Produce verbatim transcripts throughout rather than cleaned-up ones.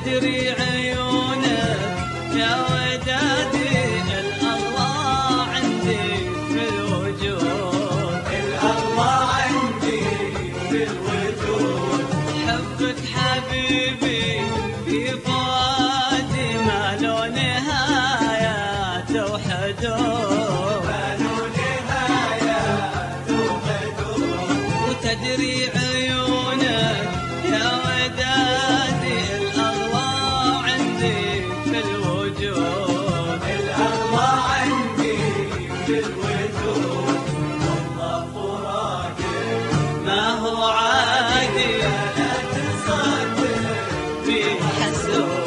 وتدري عيونك يا ودادي الأغلى عندي في الوجود، الأغلى عندي في الوجود. حبك حبيبي في فؤادي ما له نهايات وحدود، ما له نهايات وحدود. وتدري عيونك يا ودادي الأغلى عندي في الوجود، الأغلى عندي في الوجود. والله فراقك ما هو عادي لا تصدق في حسود.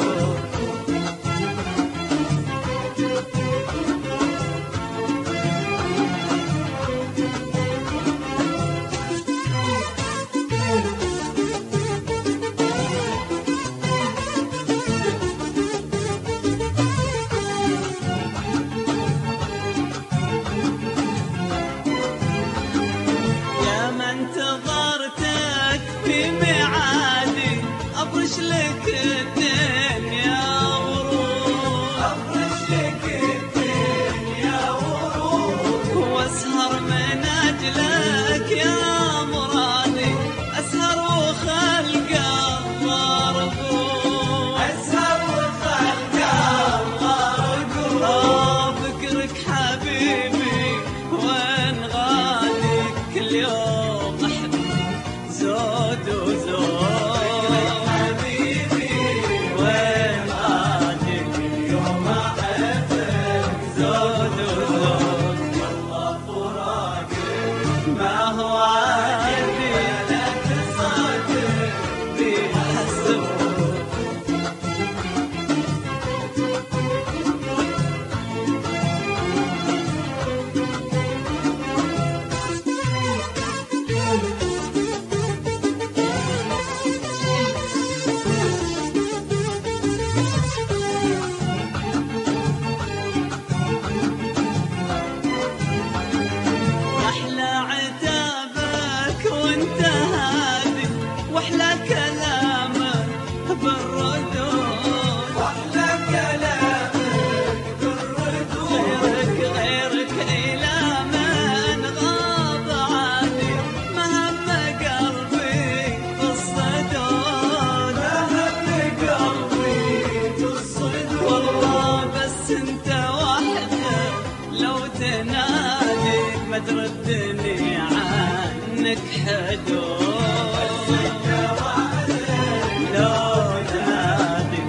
يا ما انتظرتك في ميعادي أفرش لك الدين يا ورود، أفرش لك الدين يا ورود. واسهر من أجلك يا مرادي أسهر وخلق الله رقود، أسهر وخلق الله رقود. آه فكرك حبيبي وين غادي كل يوم أحب زود وزود، حبيبي وين غادي يوم أحبك زود وزود. والله فراقك ما هو عادي لا تصدق في حسود. أحلى عتابك وانت هادي واحلى كلامك بالردود، وأحلى كلامك بالردود. غيرك غيرك إلى من غاب عني مهم قلبي في الصدود، مهم قلبي في الصدور. والله بس انت وحدك لو تنادي ما تردني عنك حدود، لو تنادي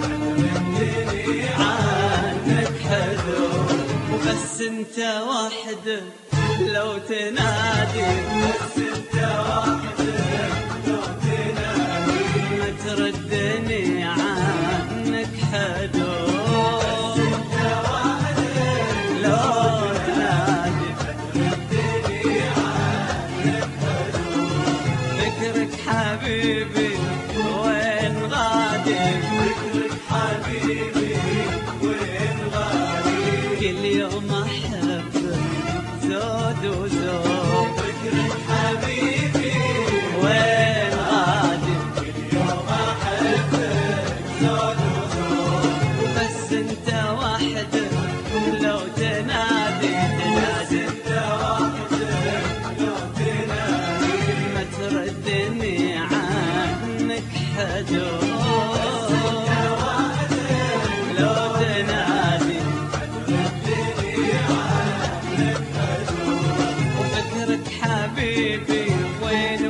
عنك حدود، وبس انت وحدك لو تنادي بس أنت وحدك لو تنادي. ما تردني عنك حدود، لو تنادي فكرك حبيبي وين غادي، فكرك حبيبي وين غالي. كل يوم أحبك زود وزود، فكرك حبيبي وين غادي يوم أحبك زود وزود. بس انت وحدك لو تنادي تنادي أنت وحدك لو تنادي. ما تردني عنك حدود، لو تنادي وفكرك حبيبي وين